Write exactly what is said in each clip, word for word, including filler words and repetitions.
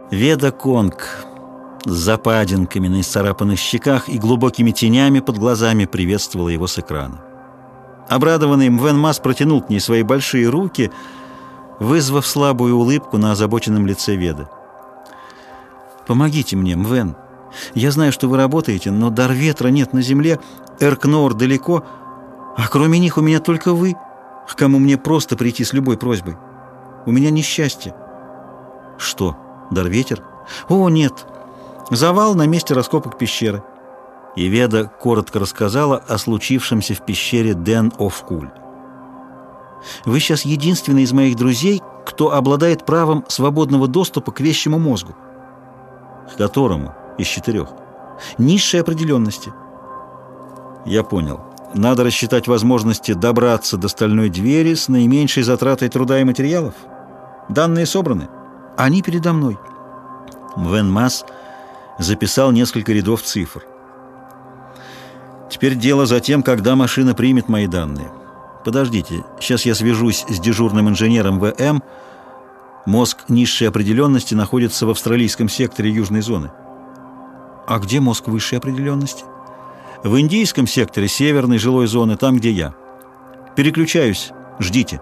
Веда Конг с западинками на исцарапанных щеках и глубокими тенями под глазами приветствовала его с экрана. Обрадованный Мвен Масс протянул к ней свои большие руки, вызвав слабую улыбку на озабоченном лице Веды. «Помогите мне, Мвен. Я знаю, что вы работаете, но дар ветра нет на земле, Эркноор далеко, а кроме них у меня только вы, к кому мне просто прийти с любой просьбой. У меня несчастье». «Что, дар ветер?» «О, нет. Завал на месте раскопок пещеры». И Веда коротко рассказала о случившемся в пещере Ден-оф-Куль. «Вы сейчас единственный из моих друзей, кто обладает правом свободного доступа к вещему мозгу». «К которому из четырех?» «Низшей определенности». «Я понял. Надо рассчитать возможности добраться до стальной двери с наименьшей затратой труда и материалов. Данные собраны?» «Они передо мной». Мвен Масс записал несколько рядов цифр. «Теперь дело за тем, когда машина примет мои данные. Подождите, сейчас я свяжусь с дежурным инженером вэ эм. Мозг низшей определенности находится в австралийском секторе южной зоны». «А где мозг высшей определенности?» «В индийском секторе северной жилой зоны, там, где я. Переключаюсь. Ждите».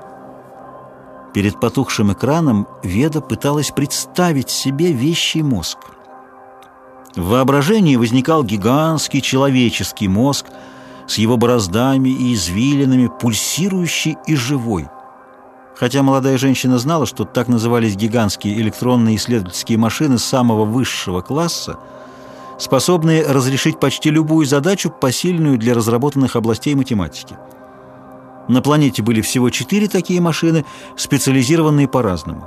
Перед потухшим экраном Веда пыталась представить себе вещий мозг. В воображении возникал гигантский человеческий мозг с его бороздами и извилинами, пульсирующий и живой. Хотя молодая женщина знала, что так назывались гигантские электронные исследовательские машины самого высшего класса, способные разрешить почти любую задачу, посильную для разработанных областей математики. На планете были всего четыре такие машины, специализированные по-разному.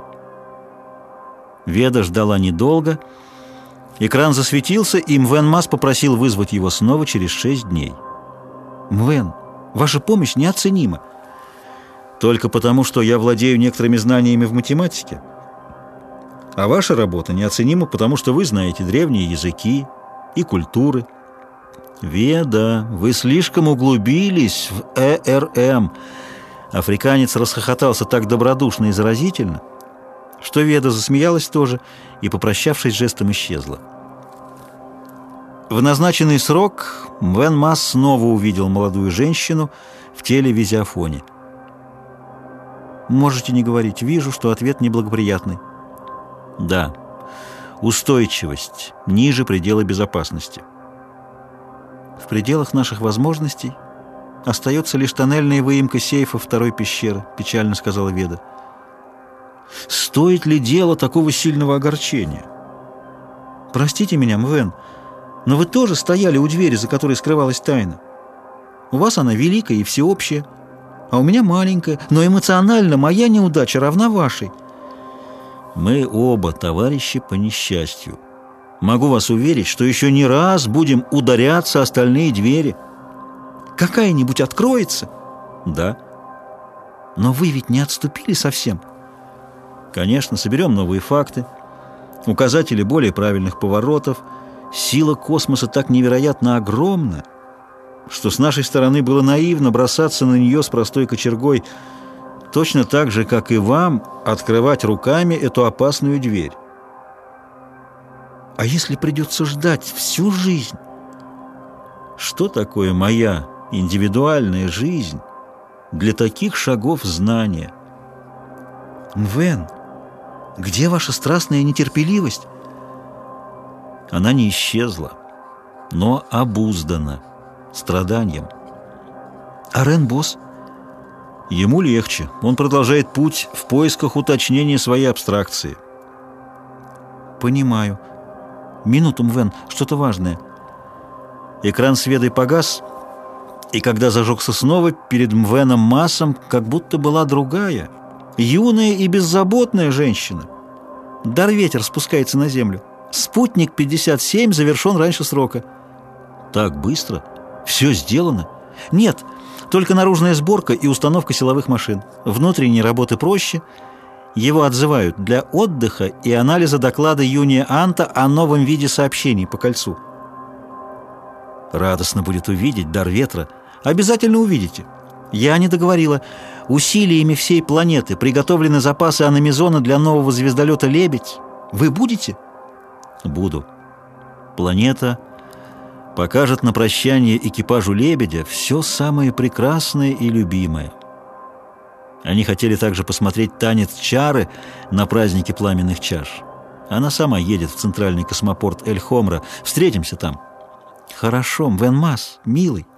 Веда ждала недолго. Экран засветился, и Мвен Масс попросил вызвать его снова через шесть дней. «Мвен, ваша помощь неоценима». «Только потому, что я владею некоторыми знаниями в математике. А ваша работа неоценима, потому что вы знаете древние языки и культуры». «Веда, вы слишком углубились в э эр эм». Африканец расхохотался так добродушно и заразительно, что Веда засмеялась тоже и, попрощавшись, жестом исчезла. В назначенный срок Мвен Масс снова увидел молодую женщину в телевизиофоне. «Можете не говорить. Вижу, что ответ неблагоприятный». «Да. Устойчивость ниже предела безопасности». «В пределах наших возможностей остается лишь тоннельная выемка сейфа второй пещеры», — печально сказала Веда. «Стоит ли дело такого сильного огорчения?» «Простите меня, Мвен, но вы тоже стояли у двери, за которой скрывалась тайна. У вас она великая и всеобщая, а у меня маленькая, но эмоционально моя неудача равна вашей». «Мы оба товарищи по несчастью. Могу вас уверить, что еще не раз будем ударяться о стальные двери». «Какая-нибудь откроется?» «Да». «Но вы ведь не отступили совсем?» «Конечно, соберем новые факты, указатели более правильных поворотов. Сила космоса так невероятно огромна, что с нашей стороны было наивно бросаться на нее с простой кочергой, точно так же, как и вам открывать руками эту опасную дверь». «А если придется ждать всю жизнь?» «Что такое моя индивидуальная жизнь для таких шагов знания?» «Мвен, где ваша страстная нетерпеливость?» Она не исчезла, но обуздана страданием. «А Рен-босс?» Ему легче. Он продолжает путь в поисках уточнения своей абстракции. «Понимаю. Минуту, Мвен, что-то важное». Экран с Ведой погас, и когда зажегся снова, перед Мвеном Массом как будто была другая, юная и беззаботная женщина. «Дар ветер спускается на землю. Спутник пятьдесят семь завершен раньше срока». «Так быстро? Все сделано?» «Нет, только наружная сборка и установка силовых машин. Внутренние работы проще. Его отзывают для отдыха и анализа доклада Юния Анта о новом виде сообщений по кольцу». «Радостно будет увидеть дар ветра». «Обязательно увидите. Я не договорила. Усилиями всей планеты приготовлены запасы аномизона для нового звездолета «Лебедь», Вы будете? Буду. Планета покажет на прощание экипажу «Лебедя» все самое прекрасное и любимое. Они хотели также посмотреть танец чары на празднике пламенных чаш. Она сама едет в центральный космопорт Эль-Хомра. Встретимся там. Хорошо, Мвен Мас, милый.